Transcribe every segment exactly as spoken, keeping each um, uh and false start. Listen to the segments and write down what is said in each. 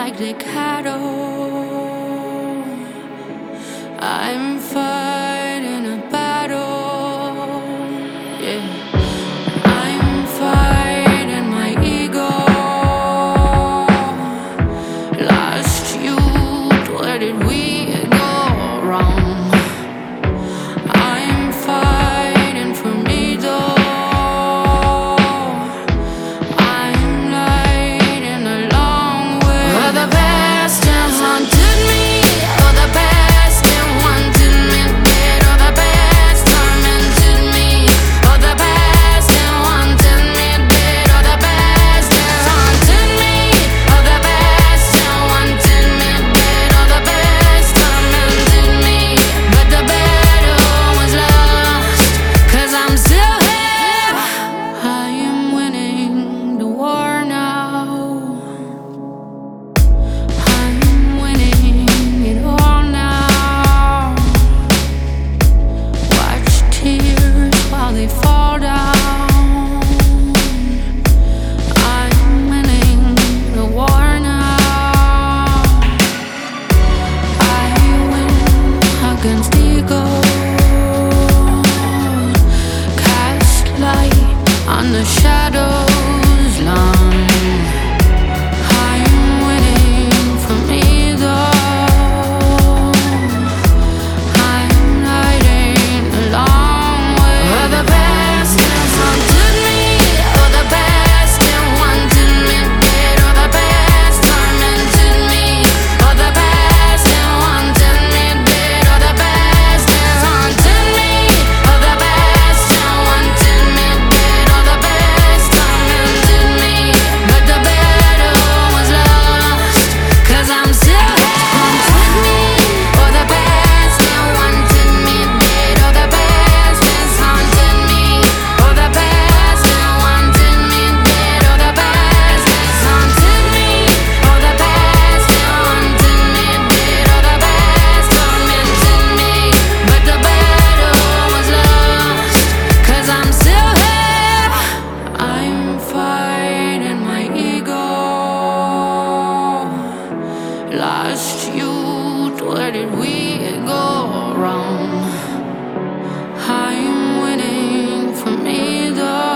like the cattle. I'm fighting a battle, yeah. I'm fighting my ego. Lost youth, where did we go wrong? I'm fighting for me though. I'm lighting a long way. Oh, the past has haunted me. Oh, the past it wanted me dead. Oh, the past tormented me. Oh, the past it wanted me dead. Oh, the past has haunted me. Oh, the past it wanted me dead. Oh, the past tormented me. But the battle was lost, 'cause I'm still here. I am winning the war now. I'm winning it all now. Watch tears while they fall down. I'm winning the war now. I win against ego. Cast light on the shadows long. I'm winning from either. I'm lighting a long way. Oh, the past has haunted me. Oh, the past it wanted me dead. Oh, the past tormented me. Oh, the past it wanted me dead. Oh, the past has haunted me. Oh, the past it wanted me dead. Oh, the past tormented me. But the battle was lost, 'cause I'm still here. Haunted me. Oh, the past it wanted me dead. Oh, the past has haunted me. Oh, the past it wanted me dead. Oh, the past has haunted me. Oh, the past it wanted me dead. Oh, the past tormented me. But the battle was lost, 'cause I'm still here. I'm fighting my ego. Lost youth, where did we go wrong? I'm winning from either.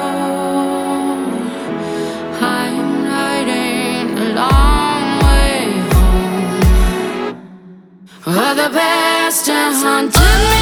I'm riding a long way home. Oh, the past has haunted me.